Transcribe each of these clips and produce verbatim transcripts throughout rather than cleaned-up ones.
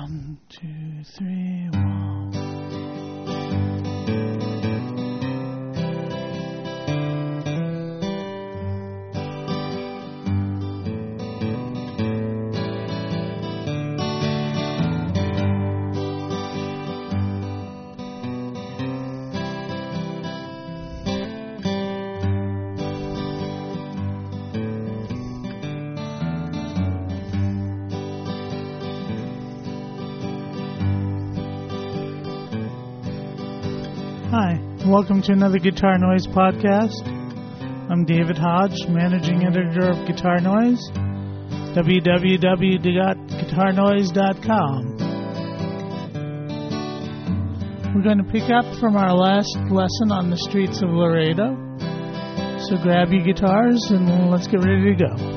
One, two, three, one. Hi, welcome to another Guitar Noise podcast. I'm David Hodge, managing editor of Guitar Noise, w w w dot guitar noise dot com. We're going to pick up from our last lesson on the streets of Laredo. So grab your guitars and let's get ready to go.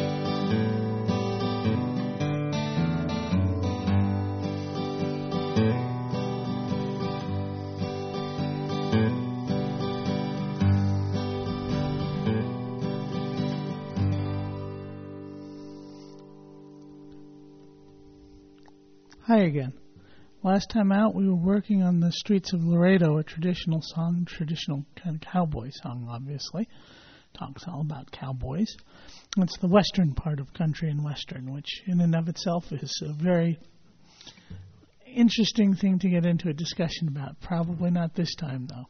Hi again. Last time out, we were working on the Streets of Laredo, a traditional song, traditional kind of cowboy song, obviously. Talks all about cowboys. It's the western part of country and western, which in and of itself is a very interesting thing to get into a discussion about. Probably not this time, though.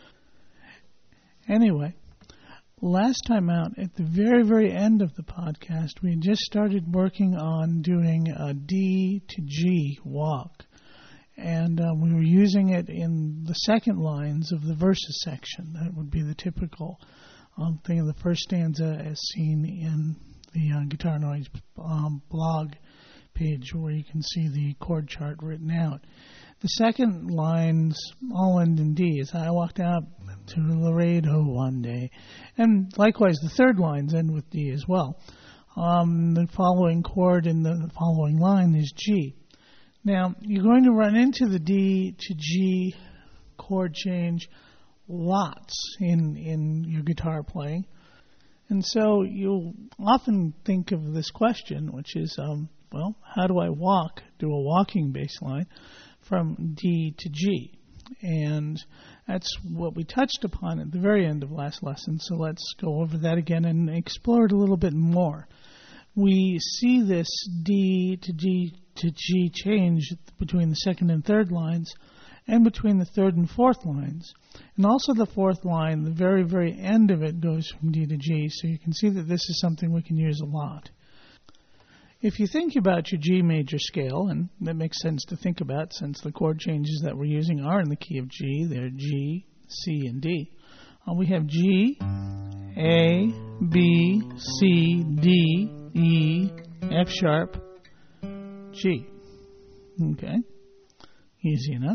Anyway, last time out, at the very, very end of the podcast, we had just started working on doing a D to G walk. And uh, we were using it in the second lines of the verses section. That would be the typical um, thing of the first stanza as seen in the uh, Guitar Noise um, blog page where you can see the chord chart written out. The second lines all end in D, as I walked out to Laredo one day. And likewise, the third lines end with D as well. Um, the following chord in the following line is G. Now, you're going to run into the D to G chord change lots in, in your guitar playing. And so you'll often think of this question, which is, um, well, how do I walk, do a walking bass line from D to G? And that's what we touched upon at the very end of last lesson, so let's go over that again and explore it a little bit more. We see this D to D to G change between the second and third lines and between the third and fourth lines. And also the fourth line, the very, very end of it goes from D to G, so you can see that this is something we can use a lot. If you think about your G major scale, and that makes sense to think about since the chord changes that we're using are in the key of G, they're G, C, and D. Uh, we have G, A, B, C, D, E, F sharp, G. Okay, easy enough.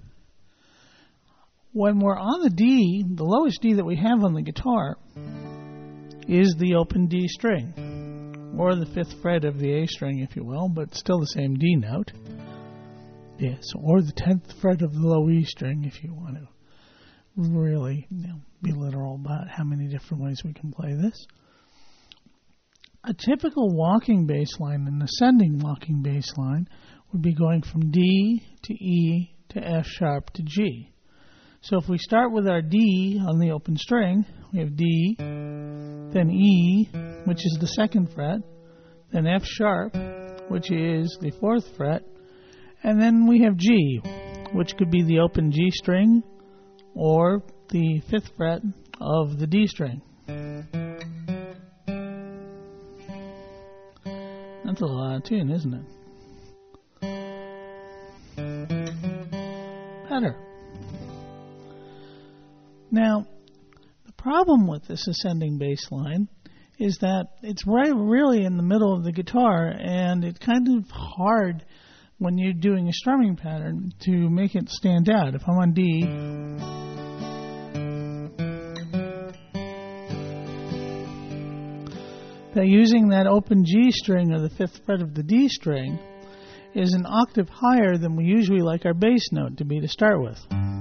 When we're on the D, the lowest D that we have on the guitar is the open D string, or the fifth fret of the A string, if you will, but still the same D note. Yes, or the tenth fret of the low E string, if you want to really, you know, be literal about how many different ways we can play this. A typical walking bass line, an ascending walking bass line, would be going from D to E to F sharp to G. So if we start with our D on the open string, we have D, then E, which is the second fret, then F sharp, which is the fourth fret, and then we have G, which could be the open G string or the fifth fret of the D string. That's a lot of tune, isn't it? Better. Now, the problem with this ascending bass line is that it's right really in the middle of the guitar, and it's kind of hard when you're doing a strumming pattern to make it stand out. If I'm on D, that using that open G string or the fifth fret of the D string is an octave higher than we usually like our bass note to be to start with.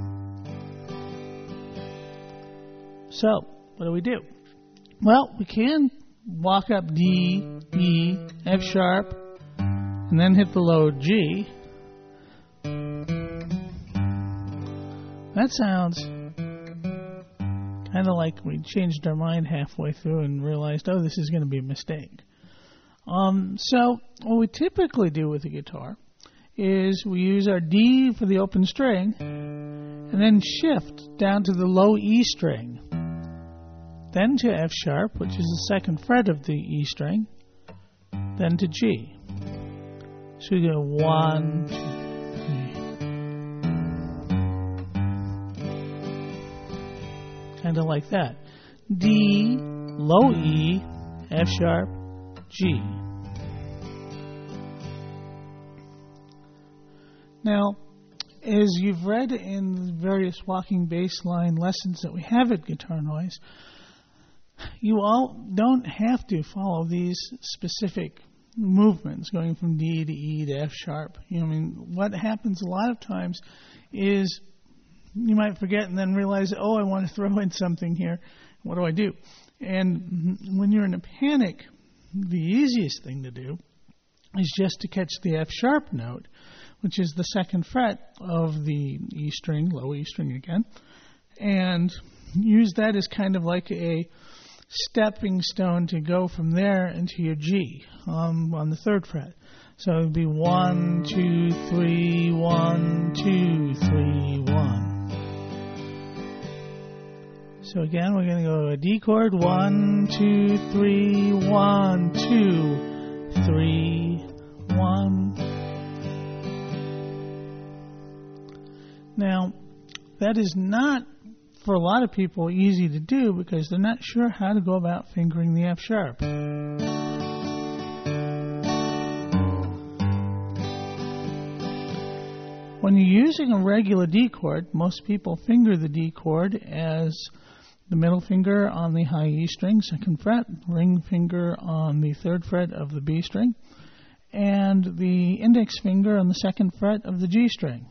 So, what do we do? Well, we can walk up D, E, F sharp, and then hit the low G, That sounds kind of like we changed our mind halfway through and realized, oh, this is going to be a mistake. Um, so what we typically do with the guitar is we use our D for the open string and then shift down to the low E string, then to F sharp, which is the second fret of the E string, then to G. So we go one, two, three. Kind of like that. D, low E, F sharp, G. Now, as you've read in the various walking bass line lessons that we have at Guitar Noise, you all don't have to follow these specific movements going from D to E to F sharp. You know, I mean, what happens a lot of times is you might forget and then realize, oh, I want to throw in something here. What do I do? And when you're in a panic, the easiest thing to do is just to catch the F sharp note, which is the second fret of the E string, low E string again, and use that as kind of like a stepping stone to go from there into your G um, on the third fret. So it would be one, two, three, one, two, three, one. So again, we're going to go to a D chord, one, two, three, one, two, three, one. Now, that is not, for a lot of people, easy to do because they're not sure how to go about fingering the F sharp. When you're using a regular D chord, most people finger the D chord as the middle finger on the high E string, second fret, ring finger on the third fret of the B string, and the index finger on the second fret of the G string.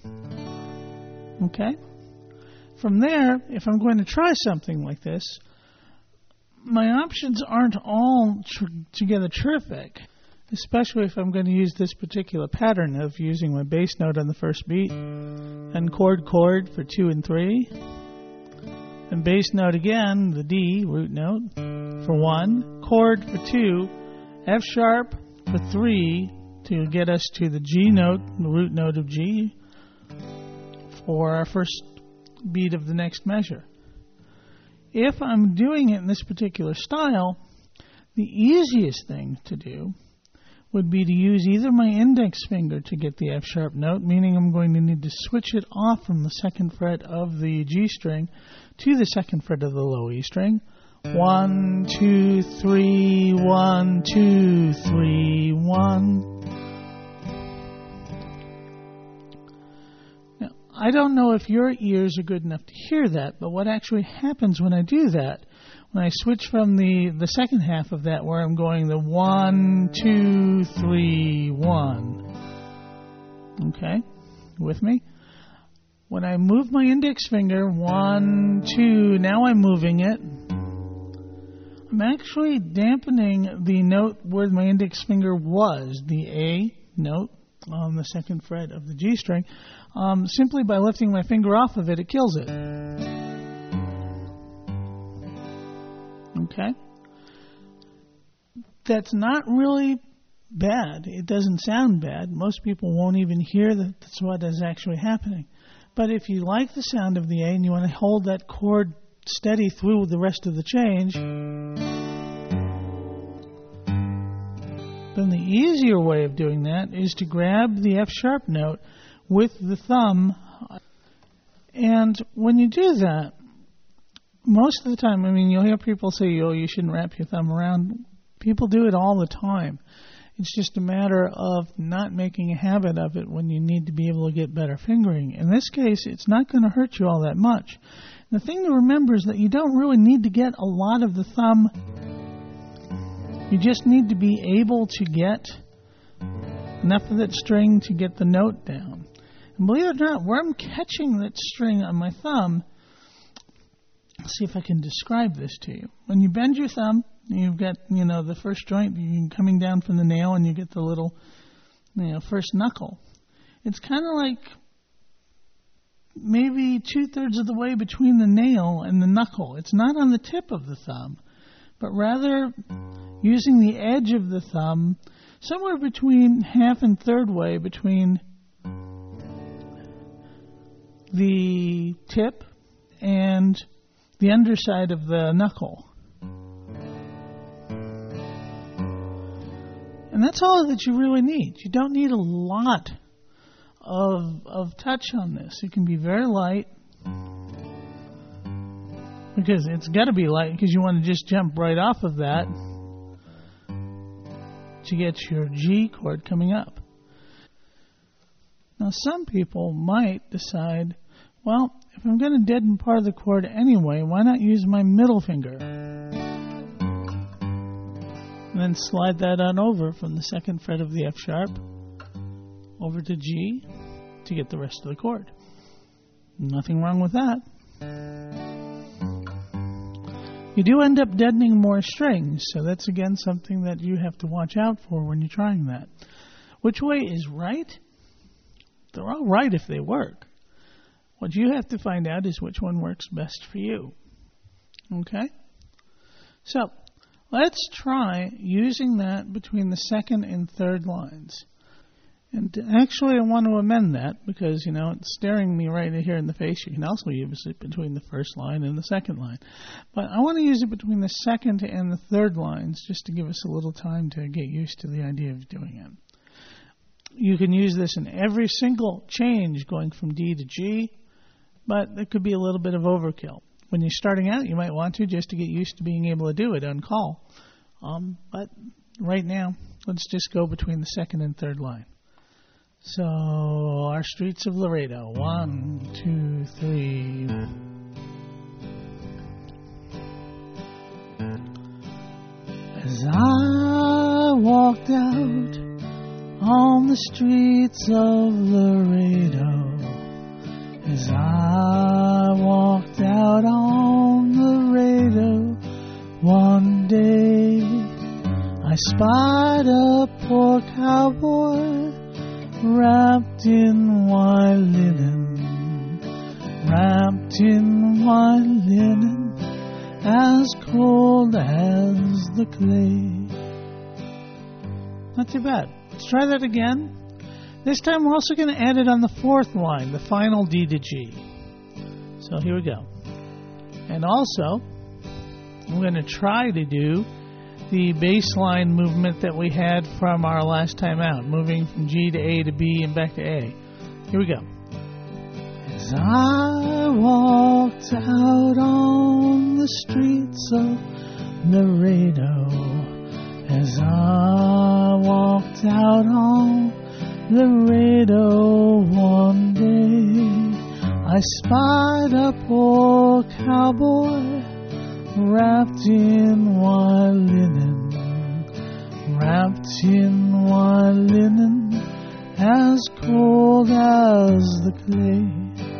Okay? From there, if I'm going to try something like this, my options aren't all tr- together terrific, especially if I'm going to use this particular pattern of using my bass note on the first beat, and chord chord for two and three, and bass note again, the D, root note, for one, chord for two, F sharp for three to get us to the G note, the root note of G, for our first beat of the next measure. If I'm doing it in this particular style, the easiest thing to do would be to use either my index finger to get the F sharp note, meaning I'm going to need to switch it off from the second fret of the G string to the second fret of the low E string. One, two, three, one, two, three, one. I don't know if your ears are good enough to hear that, but what actually happens when I do that, when I switch from the, the second half of that where I'm going the one, two, three, one. Okay? With me? When I move my index finger, one, two, now I'm moving it. I'm actually dampening the note where my index finger was, the A note on the second fret of the G string. Um, simply by lifting my finger off of it, it kills it. Okay? That's not really bad. It doesn't sound bad. Most people won't even hear that that's what is actually happening. But if you like the sound of the A and you want to hold that chord steady through the rest of the change, then the easier way of doing that is to grab the F sharp note with the thumb. And when you do that, most of the time, I mean, you'll hear people say, oh, you shouldn't wrap your thumb around. People do it all the time. It's just a matter of not making a habit of it when you need to be able to get better fingering. In this case, it's not going to hurt you all that much. The thing to remember is that you don't really need to get a lot of the thumb. You just need to be able to get enough of that string to get the note down. And believe it or not, where I'm catching that string on my thumb, let's see if I can describe this to you. When you bend your thumb, you've got, you know, the first joint coming down from the nail, and you get the little, you know, first knuckle. It's kind of like, maybe two-thirds of the way between the nail and the knuckle. It's not on the tip of the thumb, but rather using the edge of the thumb somewhere between half and third way between the tip and the underside of the knuckle. And that's all that you really need. You don't need a lot of of touch on this. It can be very light, because it's got to be light because you want to just jump right off of that to get your G chord coming up. Now, some people might decide, well, if I'm going to deaden part of the chord anyway, why not use my middle finger? And then slide that on over from the second fret of the F sharp over to G to get the rest of the chord. Nothing wrong with that. You do end up deadening more strings, so that's again something that you have to watch out for when you're trying that. Which way is right? They're all right if they work. What you have to find out is which one works best for you. Okay? So, let's try using that between the second and third lines. And actually, I want to amend that because, you know, it's staring me right here in the face. You can also use it between the first line and the second line. But I want to use it between the second and the third lines just to give us a little time to get used to the idea of doing it. You can use this in every single change going from D to G, but there could be a little bit of overkill. When you're starting out, you might want to just to get used to being able to do it on call. Um, but right now, let's just go between the second and third line. So, our Streets of Laredo. One, two, three. As I walked out on the streets of Laredo, as I walked out on Laredo, one day I spied a poor cowboy wrapped in white linen, wrapped in white linen, as cold as the clay. Not too bad. Let's try that again. This time we're also going to add it on the fourth line, the final D to G. So here we go. And also, I'm going to try to do the bass line movement that we had from our last time out, moving from G to A to B and back to A. Here we go. As I walked out on the streets of Laredo, as I walked out on Laredo one day, I spied a poor cowboy wrapped in white linen, wrapped in white linen, as cold as the clay.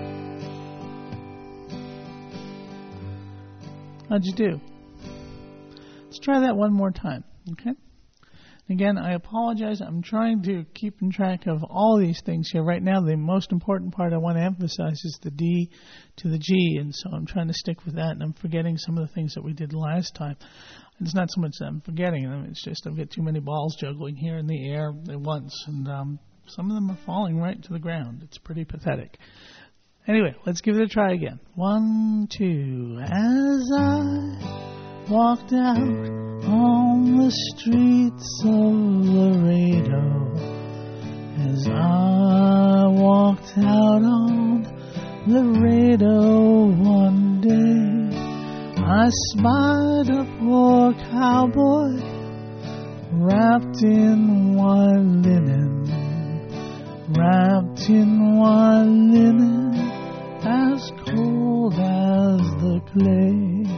How'd you do? Let's try that one more time, okay? Again, I apologize. I'm trying to keep in track of all these things here. Right now, the most important part I want to emphasize is the D to the G, and so I'm trying to stick with that, and I'm forgetting some of the things that we did last time. It's not so much that I'm forgetting them, it's just I've got too many balls juggling here in the air at once, and um, some of them are falling right to the ground. It's pretty pathetic. Anyway, let's give it a try again. One, two. As I walked out on the streets of Laredo, as I walked out on Laredo one day, I spied a poor cowboy wrapped in white linen, wrapped in white linen, as cold as the clay.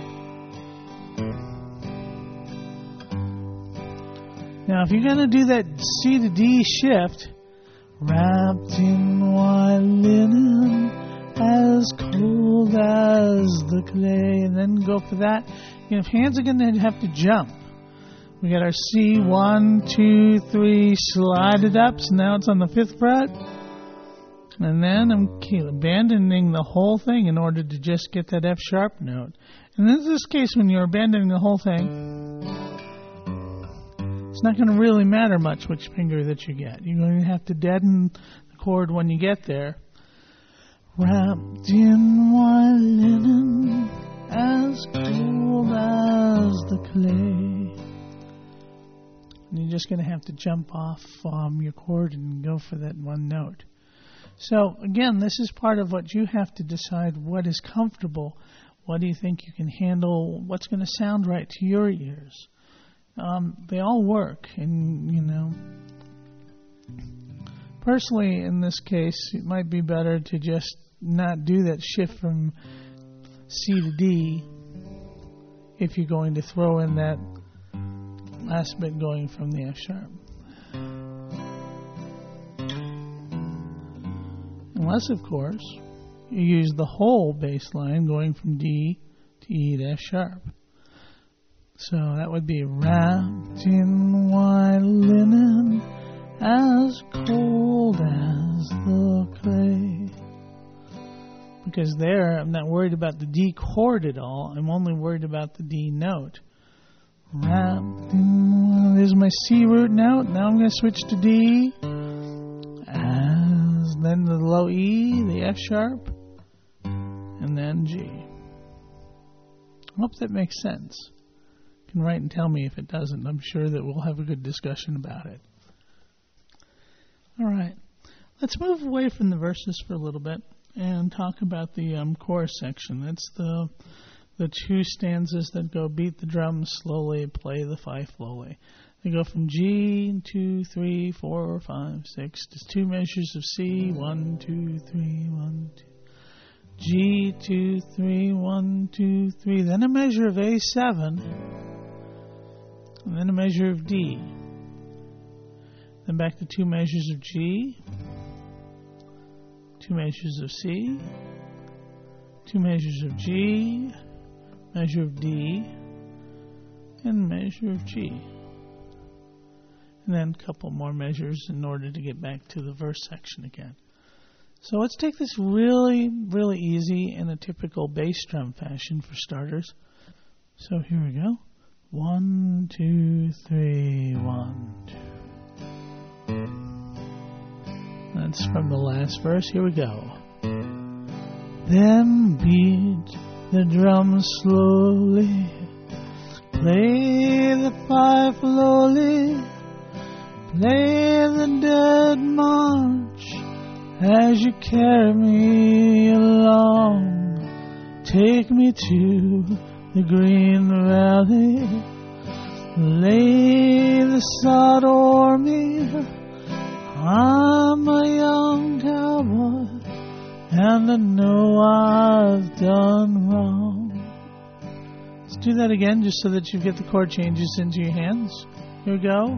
Now, if you're going to do that C to D shift, wrapped in white linen, as cold as the clay, and then go for that, your hands are going to have to jump. We got our C, one, two, three, slide it up, so now it's on the fifth fret. And then I'm abandoning the whole thing in order to just get that F sharp note. And in this case, when you're abandoning the whole thing, it's not going to really matter much which finger that you get. You're going to have to deaden the chord when you get there. Wrapped in white linen, as cold as the clay. And you're just going to have to jump off um, your chord and go for that one note. So, again, this is part of what you have to decide what is comfortable. What do you think you can handle? What's going to sound right to your ears? Um, they all work. And, you know, personally, in this case, it might be better to just not do that shift from C to D if you're going to throw in that last bit going from the F sharp. Unless, of course, you use the whole bass line going from D to E to F sharp. So that would be wrapped in white linen, as cold as the clay. Because there, I'm not worried about the D chord at all. I'm only worried about the D note. Wrapped in, there's my C root note. Now I'm going to switch to D. As, then the low E, the F sharp, and then G. I hope that makes sense. You can write and tell me if it doesn't. I'm sure that we'll have a good discussion about it. All right. Let's move away from the verses for a little bit and talk about the um, chorus section. That's the the two stanzas that go beat the drums slowly, play the fife slowly. They go from G, two, three, four, five, six, to two measures of C, one, two, three, one, two. G, two, three, one, two, three. Then a measure of A seven, and then a measure of D. Then back to two measures of G, two measures of C, two measures of G, measure of D, and measure of G. And then a couple more measures in order to get back to the verse section again. So let's take this really, really easy in a typical bass drum fashion for starters. So here we go. One, two, three, one, two. That's from the last verse. Here we go. Then beat the drums slowly, play the fife lowly, play the dead march as you carry me along. Take me to the green valley, lay the sod o'er me. I'm a young cowboy, and I know I've done wrong. Let's do that again, just so that you get the chord changes into your hands. Here we go.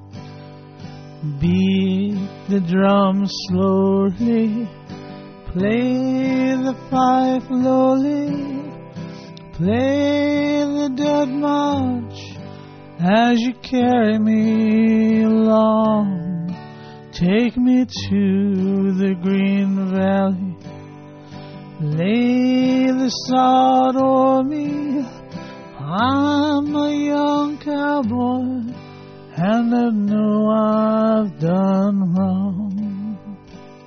Beat the drums slowly, play the fife lowly, play the dead march as you carry me along. Take me to the green valley, lay the sod o'er me. I'm a young cowboy, and I know I've done wrong.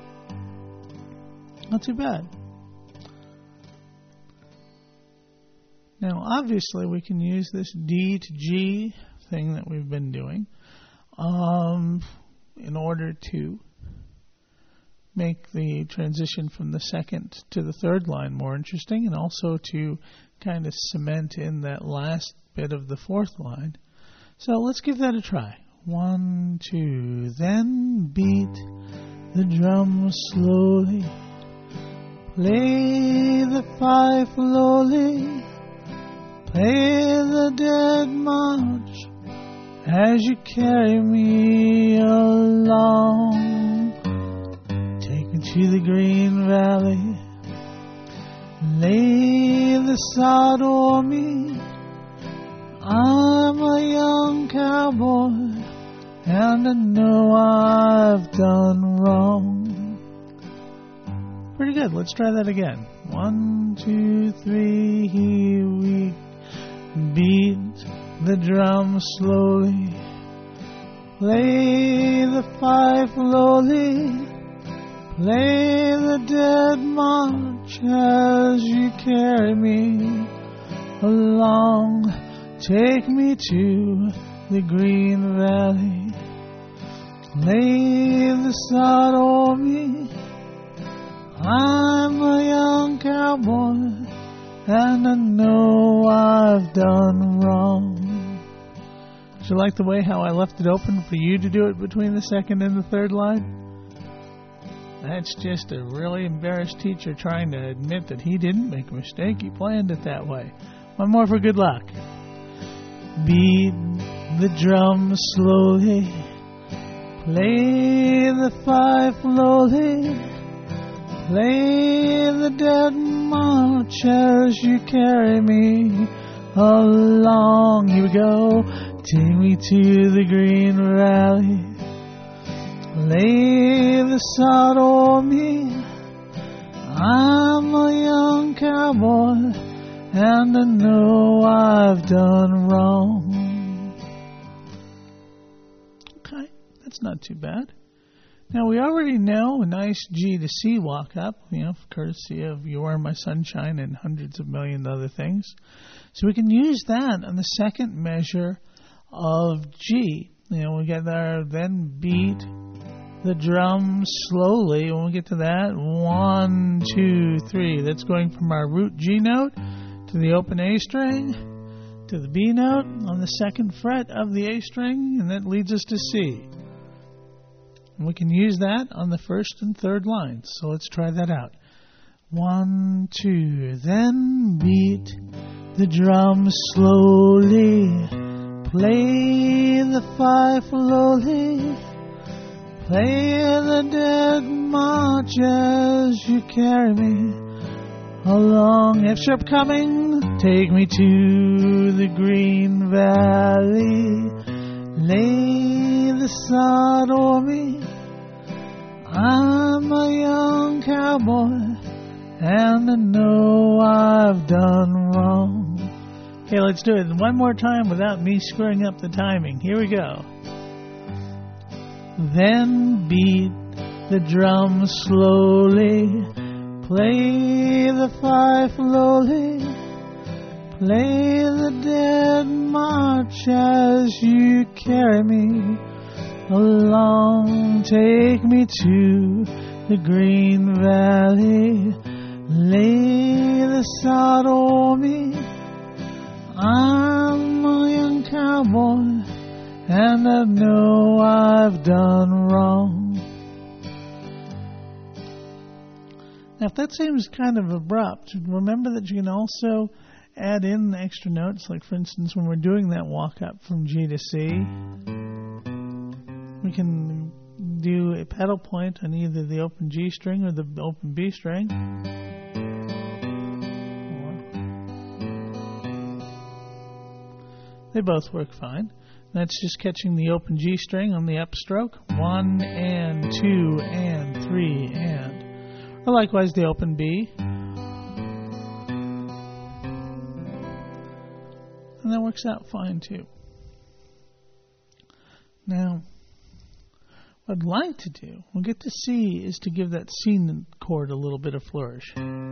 Not too bad. Now, obviously, we can use this D to G thing that we've been doing um, in order to make the transition from the second to the third line more interesting, and also to kind of cement in that last bit of the fourth line. So let's give that a try. One, two, then beat the drums slowly, play the fife lowly, play the dead march as you carry me along. Take me to the green valley, lay the sod o'er me. I'm a young cowboy, and I know I've done wrong. Pretty good. Let's try that again. One, two, three, here we beat the drum slowly. Play the fife lowly. Play the dead march as you carry me along. Take me to the green valley. Lay the sod o'er me. I'm a young cowboy, and I know I've done wrong. Do you like the way how I left it open for you to do it between the second and the third line? That's just a really embarrassed teacher trying to admit that he didn't make a mistake. He planned it that way. One more for good luck. Beat the drum slowly. Play the fife lowly. Play the dead march as you carry me along. Here we go. Take me to the green valley. Lay the sod o'er me. I'm a young cowboy, and I know I've done wrong. Okay, that's not too bad. Now, we already know a nice G to C walk-up, you know, courtesy of You Are My Sunshine and hundreds of million other things. So we can use that on the second measure of G. You know, we get there, then beat the drum slowly. When we get to that, one, two, three. That's going from our root G note to the open A string to the B note on the second fret of the A string, and that leads us to C. And we can use that on the first and third lines. So let's try that out. One, two, then beat the drum slowly. Play the fife lowly. Play the dead march as you carry me along. F sharp coming. Take me to the green valley. Lay the sod o'er me. I'm a young cowboy, and I know I've done wrong. Okay, let's do it one more time without me screwing up the timing. Here we go. Then beat the drum slowly. Play the fife lowly. Play the dead march as you carry me along. Take me to the green valley. Lay the sod o'er me. I'm a young cowboy, and I know I've done wrong. Now, if that seems kind of abrupt, remember that you can also add in the extra notes. Like, for instance, when we're doing that walk-up from G to C, we can do a pedal point on either the open G string or the open B string. They both work fine. That's just catching the open G string on the upstroke. One and two and three and. Or likewise the open B. And that works out fine too. Now, what I'd like to do, we'll get to C, is to give that C chord a little bit of flourish.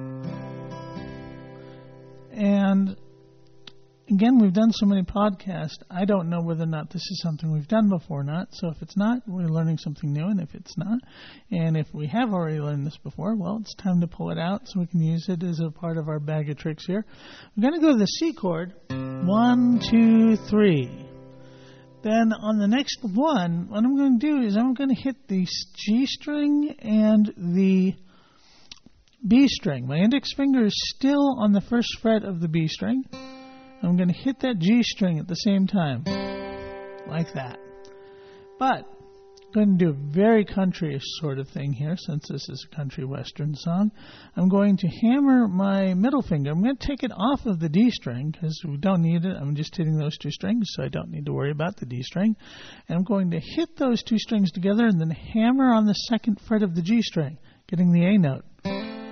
And again, we've done so many podcasts, I don't know whether or not this is something we've done before or not. So if it's not, we're learning something new. And if it's not, and if we have already learned this before, well, it's time to pull it out so we can use it as a part of our bag of tricks here. We're going to go to the C chord. One, two, three. Then on the next one, what I'm going to do is I'm going to hit the G string and the B string. My index finger is still on the first fret of the B string. I'm going to hit that G string at the same time, like that. But I'm going to do a very countryish sort of thing here, since this is a country western song. I'm going to hammer my middle finger. I'm going to take it off of the D string, because we don't need it. I'm just hitting those two strings, so I don't need to worry about the D string. And I'm going to hit those two strings together and then hammer on the second fret of the G string, getting the A note.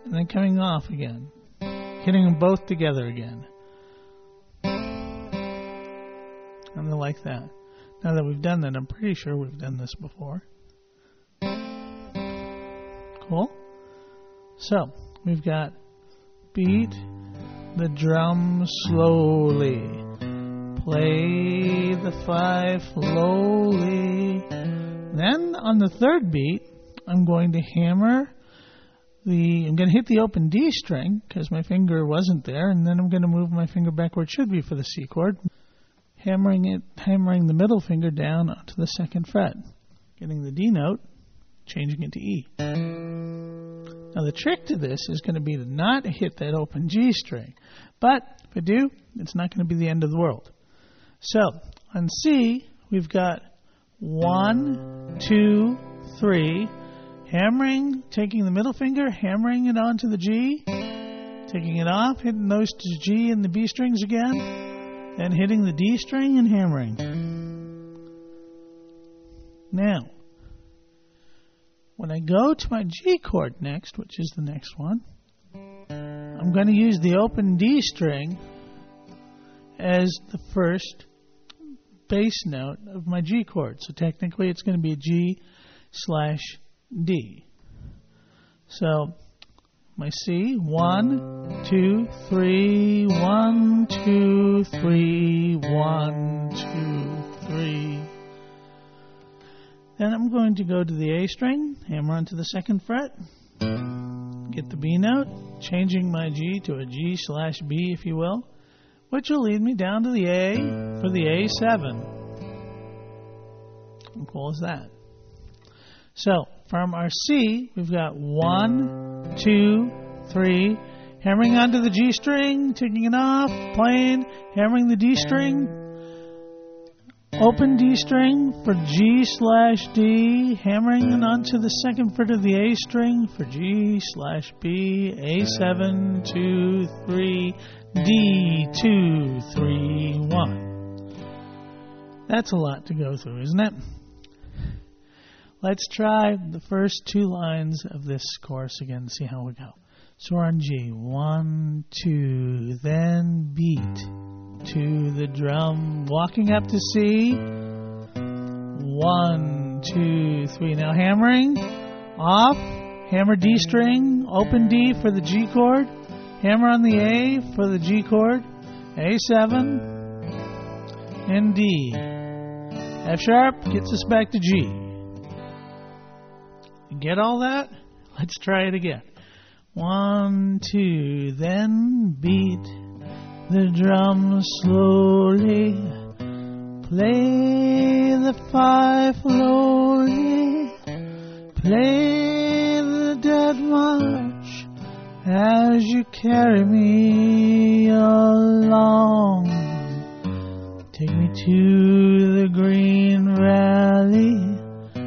and then coming off again, hitting them both together again. And they're like that. Now that we've done that, I'm pretty sure we've done this before. Cool. So, we've got beat the drum slowly, play the five slowly. Then on the third beat, I'm going to hammer the, I'm going to hit the open D string because my finger wasn't there, and then I'm going to move my finger back where it should be for the C chord, hammering it, hammering the middle finger down onto the second fret, getting the D note, changing it to E. Now the trick to this is going to be to not hit that open G string, but if I do, it's not going to be the end of the world. So on C, we've got one, two, three, hammering, taking the middle finger, hammering it onto the G, taking it off, hitting those to G and the B strings again, and hitting the D string and hammering. Now, when I go to my G chord next, which is the next one, I'm going to use the open D string as the first bass note of my G chord. So technically it's going to be a G slash D. So my C, one, two, three, one, two, three, one, two, three. Then I'm going to go to the A string, hammer onto the second fret, get the B note, changing my G to a G slash B, if you will, which will lead me down to the A for the A seven. How cool is that? So, from our C, we've got one, two, three, hammering onto the G string, taking it off, playing, hammering the D string, open D string for G slash D, hammering it onto the second fret of the A string for G slash B, A seven, two, three, D, two, three, one. That's a lot to go through, isn't it? Let's try the first two lines of this chorus again and see how we go. So we're on G. One, two, then beat to the drum, walking up to C. One, two, three. Now hammering, off, hammer D string, open D for the G chord, hammer on the A for the G chord, A seven, and D. F sharp gets us back to G. You get all that? Let's try it again. One, two, then beat the drum slowly, play the five slowly, play the dead march as you carry me along. Take me to the green valley,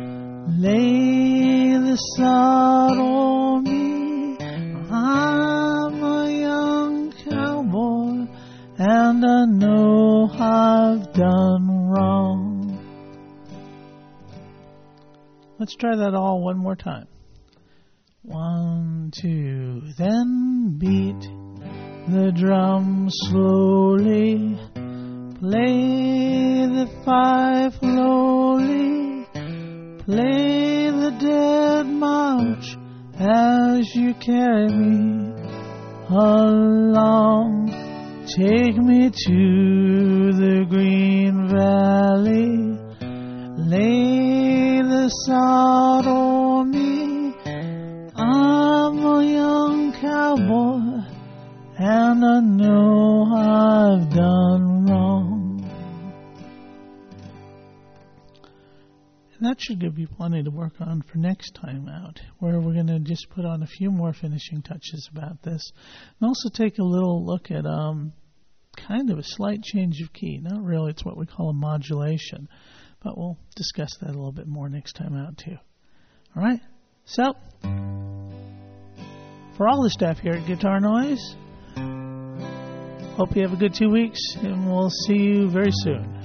lay the sod on me. I'm a young cowboy, and I know I've done wrong. Let's try that all one more time. One, two, then beat the drum slowly, play the five slowly, play the dead march as you carry me along. Take me to the green valley, lay the sod on me. I'm a young cowboy, and I know I've done wrong. And that should give you plenty to work on for next time out, where we're going to just put on a few more finishing touches about this, and also take a little look at um, kind of a slight change of key. Not really, it's what we call a modulation, but we'll discuss that a little bit more next time out too. All right, so for all the staff here at Guitar Noise, hope you have a good two weeks, and we'll see you very soon.